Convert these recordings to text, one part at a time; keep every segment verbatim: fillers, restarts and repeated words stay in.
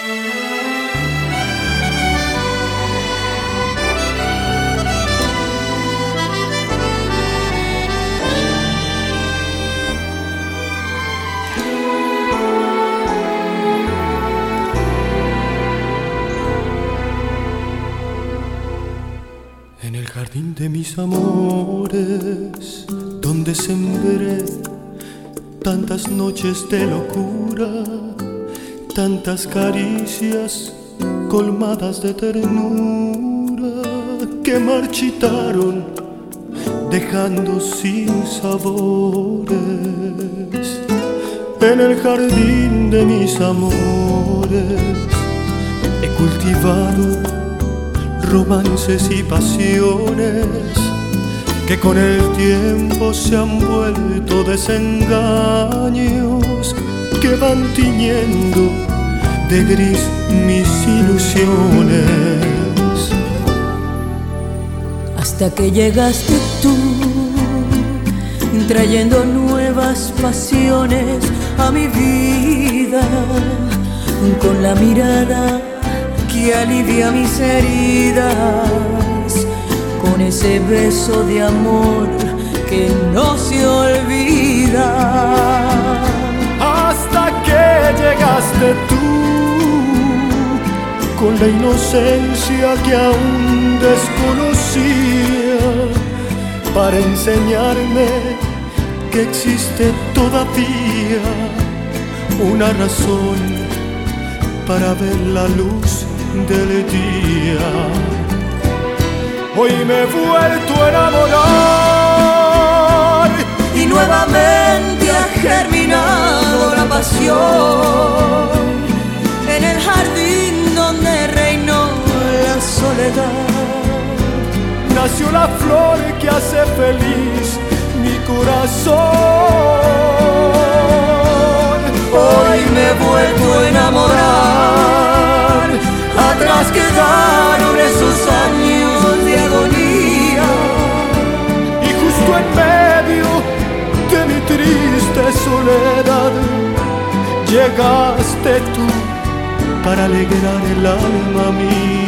En el jardín de mis amores, donde sembré tantas noches de locura, tantas caricias colmadas de ternura que marchitaron dejando sin sabores. En el jardín de mis amores he cultivado romances y pasiones que con el tiempo se han vuelto desengaños que van tiñendo de gris mis ilusiones. Hasta que llegaste tú, trayendo nuevas pasiones a mi vida, con la mirada que alivia mis heridas, con ese beso de amor que no se olvida. Hasta que llegaste tú, con la inocencia que aún desconocía, para enseñarme que existe todavía una razón para ver la luz del día. Hoy me he vuelto a enamorar y nuevamente ha germinado la pasión en el jardín donde reinó la soledad. Nació la flor que hace feliz mi corazón. Hoy me he vuelto a enamorar, atrás quedaron esos años de agonía, y justo en medio de mi triste soledad llegaste tú para alegrar el alma mía.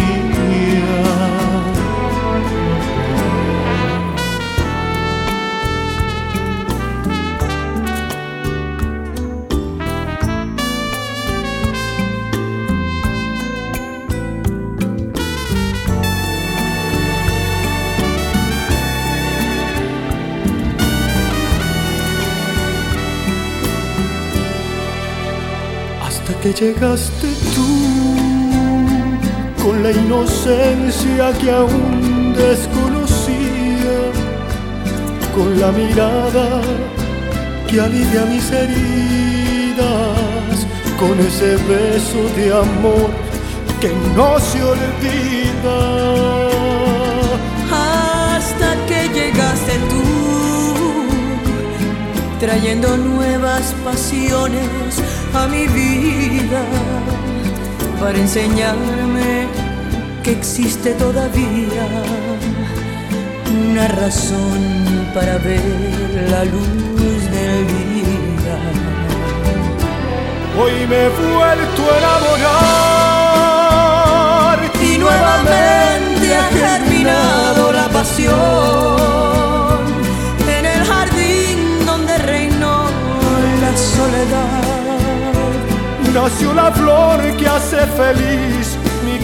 Hasta que llegaste tú, con la inocencia que aún desconocía, con la mirada que alivia mis heridas, con ese beso de amor que no se olvida. Hasta que llegaste tú, trayendo nuevas pasiones a mi vida, para enseñarme que existe todavía una razón para ver la luz del día. Hoy me he vuelto a enamorar y nuevamente ha germinado la pasión en el jardín donde reinó la soledad. Nació la flor que hace feliz mi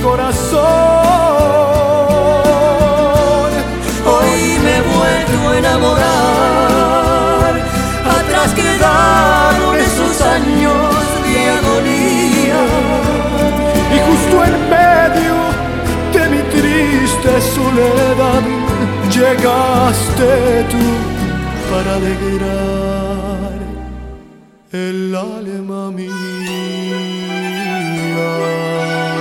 corazón. Hoy me he vuelto a enamorar, atrás quedaron esos años de agonía, y justo en medio de mi triste soledad llegaste tú para alegrar el alma mía.